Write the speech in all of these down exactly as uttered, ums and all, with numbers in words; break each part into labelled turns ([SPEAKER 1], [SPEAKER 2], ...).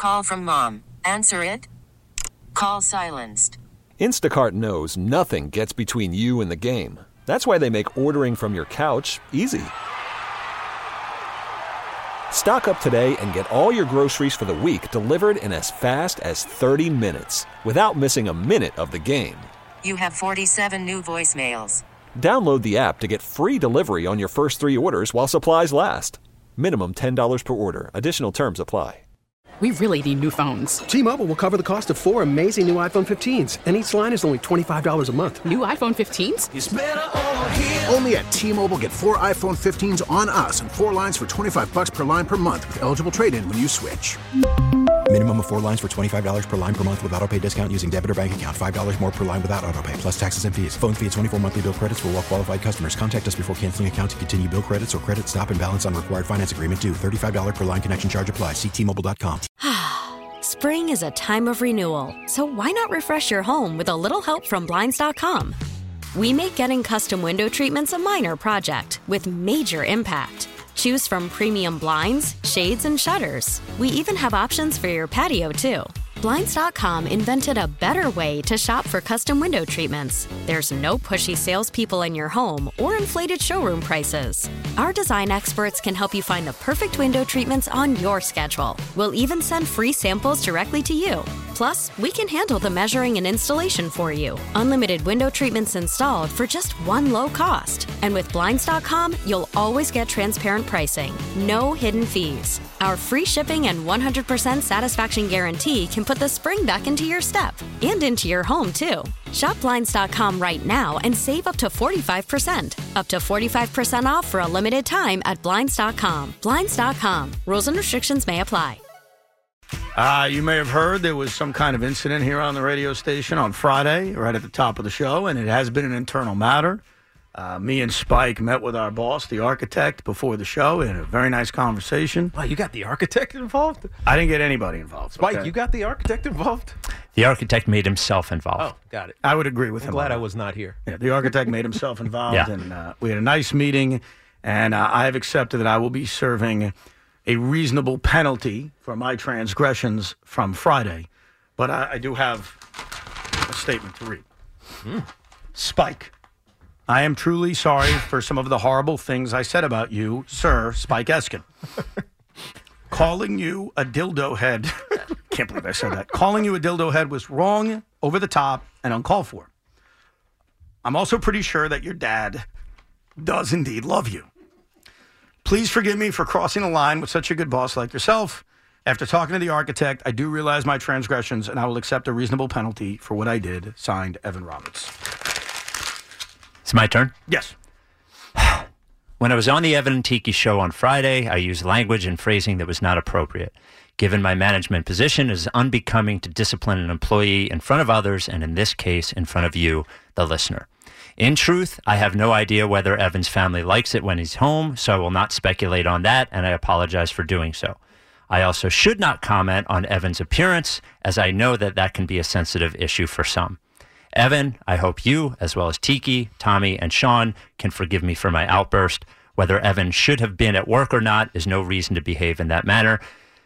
[SPEAKER 1] Call from mom. Answer it. Call silenced.
[SPEAKER 2] Instacart knows nothing gets between you and the game. That's why they make ordering from your couch easy. Stock up today and get all your groceries for the week delivered in as fast as thirty minutes without missing a minute of the game.
[SPEAKER 1] You have forty-seven new voicemails.
[SPEAKER 2] Download the app to get free delivery on your first three orders while supplies last. Minimum ten dollars per order. Additional terms apply.
[SPEAKER 3] We really need new phones.
[SPEAKER 4] T-Mobile will cover the cost of four amazing new iPhone fifteens, and each line is only twenty-five dollars a month.
[SPEAKER 3] New iPhone fifteens?
[SPEAKER 5] It's better over here. Only at T-Mobile, get four iPhone fifteens on us and four lines for twenty-five bucks per line per month with eligible trade-in when you switch.
[SPEAKER 6] Minimum of four lines for twenty-five dollars per line per month with autopay discount using debit or bank account. five dollars more per line without autopay, plus taxes and fees. Phone fee at twenty-four monthly bill credits for well-qualified customers. Contact us before canceling account to continue bill credits or credit stop and balance on required finance agreement due. thirty-five dollars per line connection charge applies. See T Mobile dot com.
[SPEAKER 7] Spring is a time of renewal, so why not refresh your home with a little help from Blinds dot com? We make getting custom window treatments a minor project with major impact. Choose from premium blinds, shades, and shutters. We even have options for your patio, too. Blinds dot com invented a better way to shop for custom window treatments. There's no pushy salespeople in your home or inflated showroom prices. Our design experts can help you find the perfect window treatments on your schedule. We'll even send free samples directly to you. Plus, we can handle the measuring and installation for you. Unlimited window treatments installed for just one low cost. And with Blinds dot com, you'll always get transparent pricing. No hidden fees. Our free shipping and one hundred percent satisfaction guarantee can put the spring back into your step and into your home, too. Shop Blinds dot com right now and save up to forty-five percent. Up to forty-five percent off for a limited time at Blinds dot com. Blinds dot com. Rules and restrictions may apply.
[SPEAKER 8] Uh, you may have heard there was some kind of incident here on the radio station on Friday, right at the top of the show, and it has been an internal matter. Uh, me and Spike met with our boss, the architect, before the show in a very nice conversation.
[SPEAKER 9] Wow, you got the architect involved?
[SPEAKER 8] I didn't get anybody involved.
[SPEAKER 9] Spike,
[SPEAKER 8] okay?
[SPEAKER 9] you got the architect involved?
[SPEAKER 10] The architect made himself involved.
[SPEAKER 9] Oh, got it.
[SPEAKER 8] I would agree with
[SPEAKER 9] I'm
[SPEAKER 8] him.
[SPEAKER 9] glad I was not here.
[SPEAKER 8] Yeah, the architect made himself involved,
[SPEAKER 10] Yeah.
[SPEAKER 8] and uh, we had a nice meeting, and uh, I have accepted that I will be serving a reasonable penalty for my transgressions from Friday. But I, I do have a statement to read. Mm. Spike, I am truly sorry for some of the horrible things I said about you, Sir Spike Eskin. Calling you a dildo head, can't believe I said that. Calling you a dildo head was wrong, over the top, and uncalled for. I'm also pretty sure that your dad does indeed love you. Please forgive me for crossing the line with such a good boss like yourself. After talking to the architect, I do realize my transgressions, and I will accept a reasonable penalty for what I did. Signed, Evan Roberts.
[SPEAKER 10] It's my turn?
[SPEAKER 8] Yes.
[SPEAKER 10] When I was on the Evan and Tiki show on Friday, I used language and phrasing that was not appropriate. Given my management position, it is unbecoming to discipline an employee in front of others, and in this case, in front of you, the listener. In truth, I have no idea whether Evan's family likes it when he's home, so I will not speculate on that, and I apologize for doing so. I also should not comment on Evan's appearance, as I know that that can be a sensitive issue for some. Evan, I hope you, as well as Tiki, Tommy, and Sean, can forgive me for my outburst. Whether Evan should have been at work or not is no reason to behave in that manner.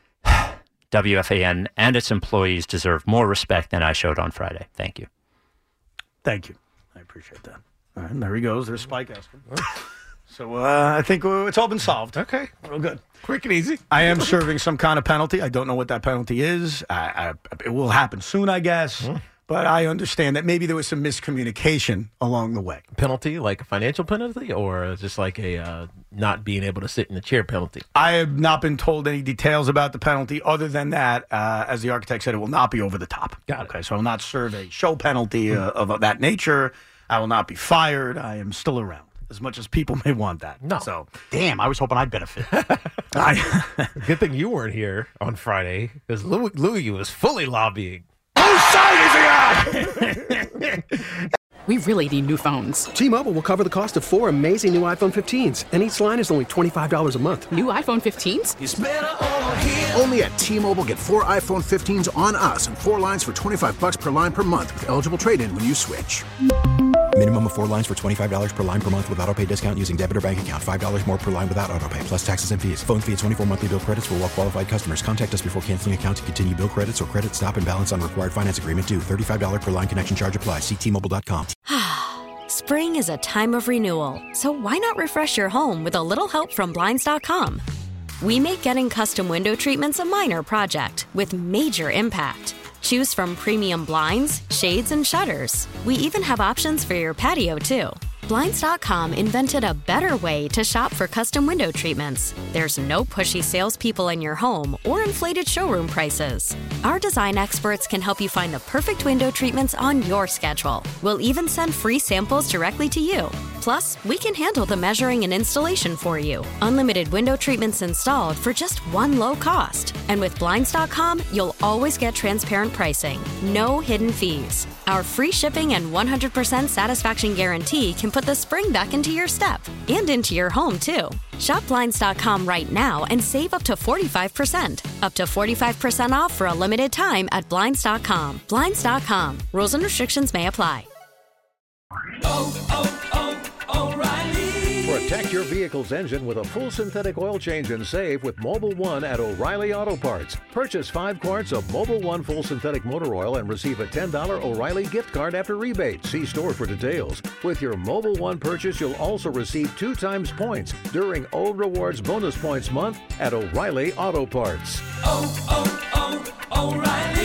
[SPEAKER 10] W F A N and its employees deserve more respect than I showed on Friday. Thank you.
[SPEAKER 8] Thank you. I appreciate that. All right, there he goes. There's Spike Eskin. So uh, I think uh, it's all been solved.
[SPEAKER 9] Okay.
[SPEAKER 8] Real good.
[SPEAKER 9] Quick and easy.
[SPEAKER 8] I am serving some kind of penalty. I don't know what that penalty is. I, I, it will happen soon, I guess. Mm. But I understand that maybe there was some miscommunication along the way.
[SPEAKER 9] Penalty, like a financial penalty, or just like a uh, not being able to sit in the chair penalty?
[SPEAKER 8] I have not been told any details about the penalty other than that, uh, as the architect said, it will not be over the top.
[SPEAKER 9] Got it.
[SPEAKER 8] Okay, so I will not serve a show penalty uh, of that nature. I will not be fired. I am still around, as much as people may want that.
[SPEAKER 9] No.
[SPEAKER 8] So,
[SPEAKER 11] damn, I was hoping I'd benefit.
[SPEAKER 8] I,
[SPEAKER 9] Good thing you weren't here on Friday, because Louis, Louis was fully lobbying.
[SPEAKER 8] Whose side is he on?
[SPEAKER 3] We really need new phones.
[SPEAKER 4] T-Mobile will cover the cost of four amazing new iPhone fifteens, and each line is only twenty-five dollars a month.
[SPEAKER 3] New iPhone fifteens?
[SPEAKER 5] It's better over here. Only at T-Mobile, get four iPhone fifteens on us and four lines for twenty-five bucks per line per month with eligible trade-in when you switch.
[SPEAKER 6] Minimum of four lines for twenty-five dollars per line per month with autopay discount using debit or bank account. five dollars more per line without autopay, plus taxes and fees. Phone fee at twenty-four monthly bill credits for well qualified customers. Contact us before canceling account to continue bill credits or credit stop and balance on required finance agreement due. thirty-five dollars per line connection charge applies. See T Mobile dot com.
[SPEAKER 7] Spring is a time of renewal, so why not refresh your home with a little help from Blinds dot com? We make getting custom window treatments a minor project with major impact. Choose from premium blinds, shades, and shutters. We even have options for your patio, too. Blinds dot com invented a better way to shop for custom window treatments. There's no pushy salespeople in your home or inflated showroom prices. Our design experts can help you find the perfect window treatments on your schedule. We'll even send free samples directly to you. Plus, we can handle the measuring and installation for you. Unlimited window treatments installed for just one low cost. And with Blinds dot com, you'll always get transparent pricing. No hidden fees. Our free shipping and one hundred percent satisfaction guarantee can put the spring back into your step and into your home, too. Shop Blinds dot com right now and save up to forty-five percent. Up to forty-five percent off for a limited time at Blinds dot com. Blinds dot com. Rules and restrictions may apply.
[SPEAKER 11] Oh, oh, oh, O'Reilly. Protect your vehicle's engine with a full synthetic oil change and save with Mobil one at O'Reilly Auto Parts. Purchase five quarts of Mobil one full synthetic motor oil and receive a ten dollars O'Reilly gift card after rebate. See store for details. With your Mobil one purchase, you'll also receive two times points during O Rewards Bonus Points Month at O'Reilly Auto Parts.
[SPEAKER 12] Oh, oh, oh, O'Reilly